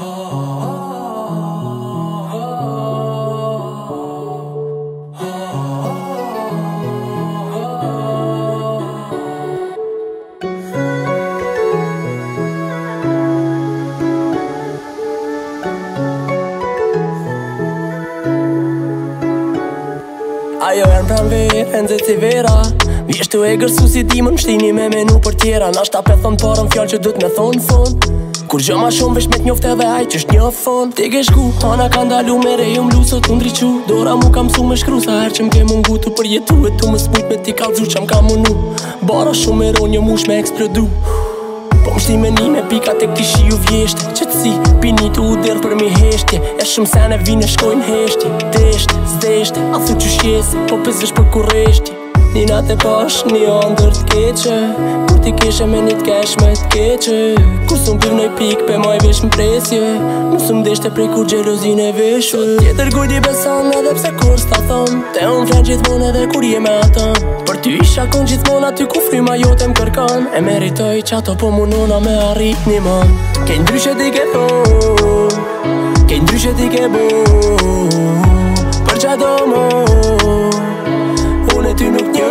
Ajo janë pran verë, e nëzit si vera Vjeshtu e gërsu si dimën, shtini me menu për tjera Nashta pe thonë parën fjallë që dhët me thonë fond Kur gjë ma shumë vesh me t'njoft edhe aj që sht një fond Ti ke shku, hana ka ndalu me rejo mlu sot t'u ndriqu Dora mu kam su me shkru sa her që m'ke mungu tu për jetu E tu më smujt me ti kalzu që m'ka munu Bara shumë e ronjë mush me eksplodu Po m'shti me një me pika te këti shiju vjeshte Qëtësi, pini tu u dirë për mi heshtje E shumë sene vine shkojnë heshtje Deshte, zdeshte, a thu që shjese Po pëzvesh për kureshtje Një natë e pash, një andër t'keqe Kur ti kishe me një t'kesh me t'keqe Kur s'u m'piv nëj pik pe maj vesh m'presje Musë m'deshte prej kur gjelozin e veshe Tjetër gujdi beson edhe pse kur s'ta thom Te unë flen gjithmon edhe kur je me atëm Për ty isha kon gjithmon aty ku fryma jote m'kërkan E meritoj që ato po munona me arrit një man Kej ndryshe ti ke thon Kej ndryshe ti ke bo Për qa do mo Unë e ty nuk njo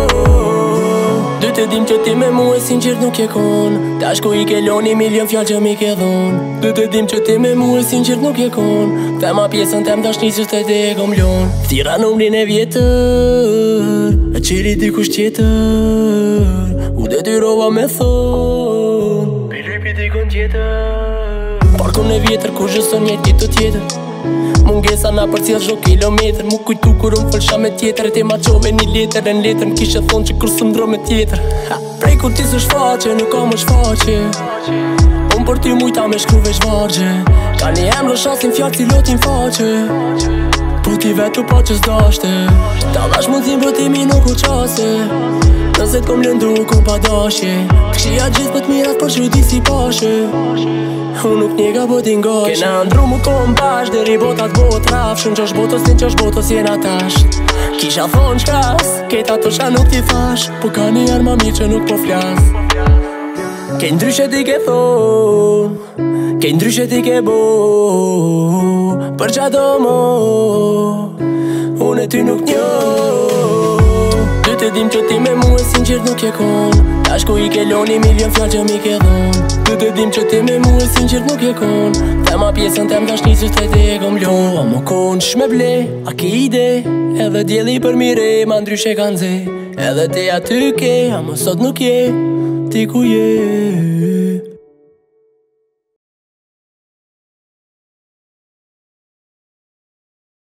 Dy të dim që ti me mu e sinqert nuk je kon Tash ku i ke loni milion fjall që mi ke dhon Dy të dim që ti me mu e sinqert nuk je kon Tema pjesën tem dash njësës të te e kom lon Thira numrin e vjetër E qiri dikush tjetër U detyrova me thon Pilipi dikon tjetër Parkon e vjetër ku zhëson jetë kitë tjetër Mungesa na për cilë zho kilometr Mu kujtu kur unë fëlsha me tjetër E te ma qove një letër E në letër më kishe thonë që kur së ndro me tjetër Prej kur ti së shfaqe, nuk ka më shfaqe Unë për ty mujta me shkru veç vargje Ka një emro shasin fjallë si lotin faqe Po ti vetu pa që s'dashte Ta dash mundësin për ti mi nuk u qase Nëse t'kom lëndu kom pa dashje Këshia gjithë për t'mirat për që di si pashe Unë nuk njega po t'ingashe Kena ndru mu kom bash Deri botat bot raf Shumë qosh botos një qosh botos jena tash Kisha thonë qkas Keta to qa nuk ti thash Po ka një arma mi që nuk po flas Kej ndryshe ti ke thon Kej ndryshe ti ke bo Për qa do mo Unë e ty nuk njo Dy të dim që ti me mu e sinqert nuk je kon Tash ku i ke loni milion fjall që mi ke dhon Dy të dim që ti me mu e sinqert nuk je kon Tema pjesën tem dash njësës të te e kom lon A mo kon shme ble, a ki ide Edhe djeli për mire, ma ndryshe kanë ze Edhe te aty ke, a mo sot nuk je Ti ku je